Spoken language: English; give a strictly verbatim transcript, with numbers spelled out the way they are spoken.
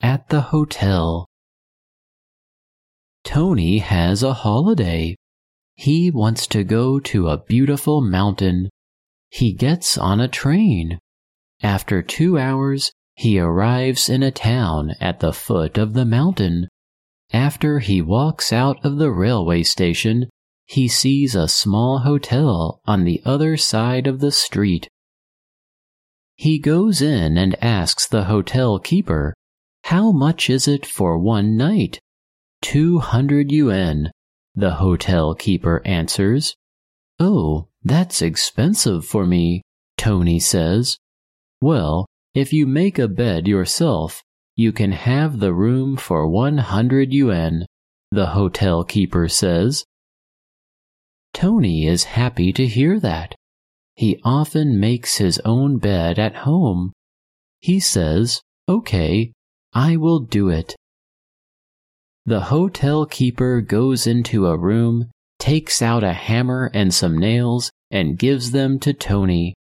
at the hotel. Tony has a holiday. He wants to go to a beautiful mountain. He gets on a train. After two hours, he arrives in a town at the foot of the mountain. After he walks out of the railway station, he sees a small hotel on the other side of the street. He goes in and asks the hotel keeper, "How much is it for one night?" Two hundred yuan, the hotel keeper answers. "Oh, that's expensive for me," Tony says. "Well, if you make a bed yourself, you can have the room for one hundred yuan, the hotel keeper says. Tony is happy to hear that. He often makes his own bed at home. He says, "Okay, I will do it." The hotel keeper goes into a room, takes out a hammer and some nails, and gives them to Tony.